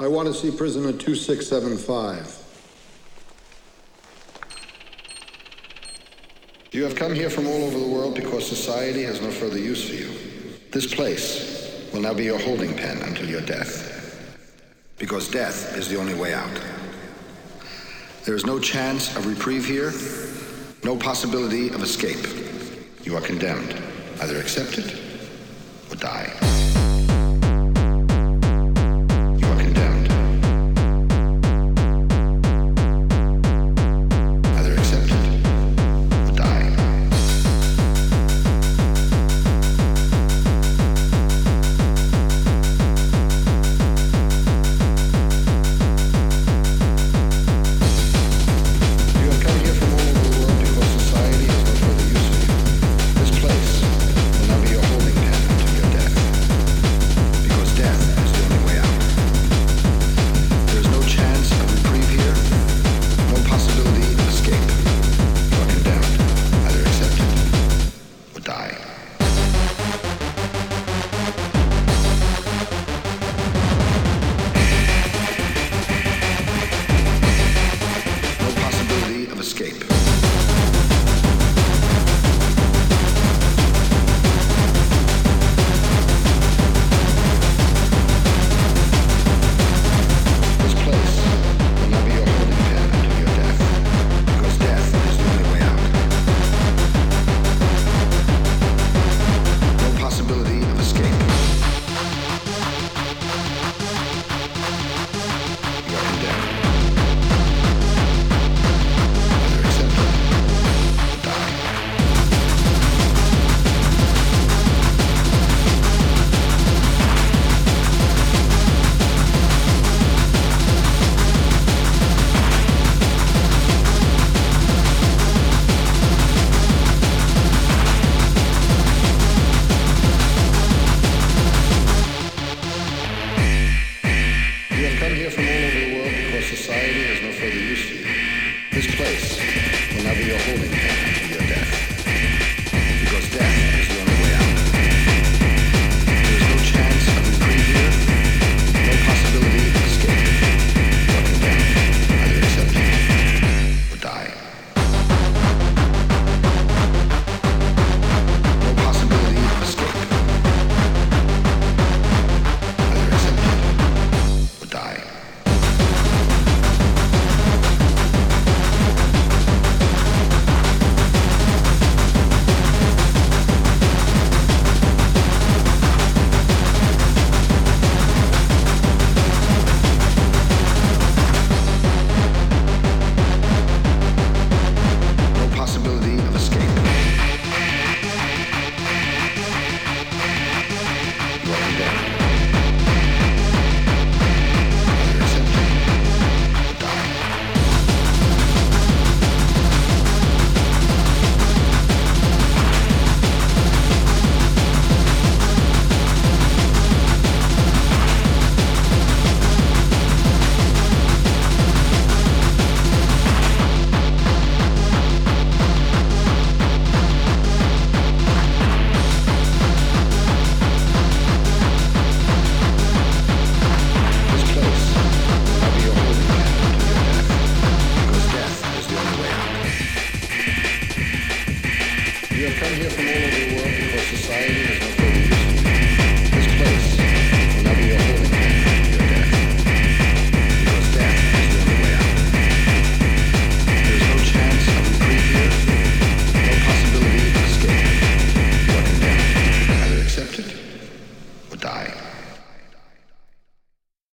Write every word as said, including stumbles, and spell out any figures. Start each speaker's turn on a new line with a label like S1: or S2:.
S1: I want to see prisoner two six seven five. You have come here from all over the world because society has no further use for you. This place will now be your holding pen until your death. Because death is the only way out. There is no chance of reprieve here, no possibility of escape. You are condemned. Either accept it or die. You are condemned. Either accept it or die. You have come here from all over the world because society has no further use for you. This place will now be your holding pen until your death. Because death is the only way out. There is no chance of reprieve here, no possibility of escape. You are condemned. Either accept it or die. No possibility of escape. This place will now be your holding pen until your death, because death is the only way out. No possibility of escape. You are condemned. Either accept it or die. You have come here from all over the world because society has no further use for you. This place will now be your holding pen until your death. Because death is the only way out. There is no chance of reprieve here, no possibility of escape. You are condemned. Either accept it or die. No possibility of escape. Either accept it or die. No possibility of escape. You are condemned. Either accept it or die. This place will now be your holding pen until your death, because death is the only way out. You have come here from all over the world because society has no